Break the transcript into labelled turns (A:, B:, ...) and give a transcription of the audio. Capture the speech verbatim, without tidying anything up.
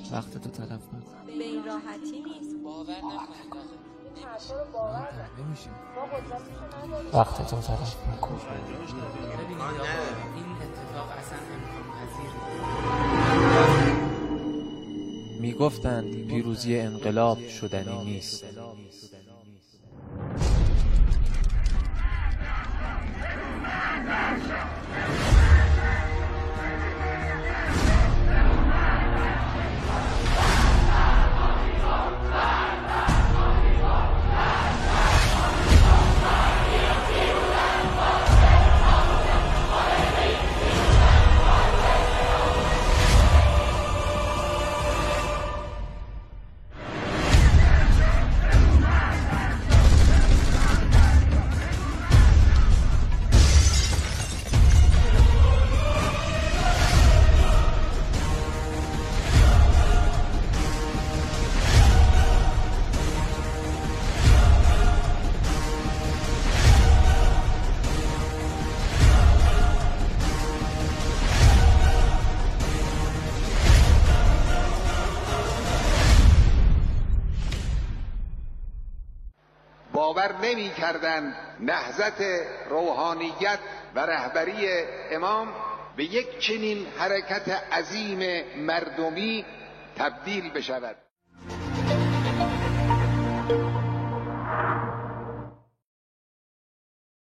A: وقت تو تلف نکن.
B: به این راحتی نیست.
C: باور نکنید آخه
B: این حرفا رو باور
A: نمیشه.
B: ما قدرتشو نداریم.
A: وقت تو تلف نکن.
C: ببینید آقا این اتفاق اصلا امکان پذیر نیست.
D: میگفتند پیروزی انقلاب شدنی نیست.
E: باور نمی کردند نهضت روحانیت و رهبری امام به یک چنین حرکت عظیم مردمی تبدیل بشود.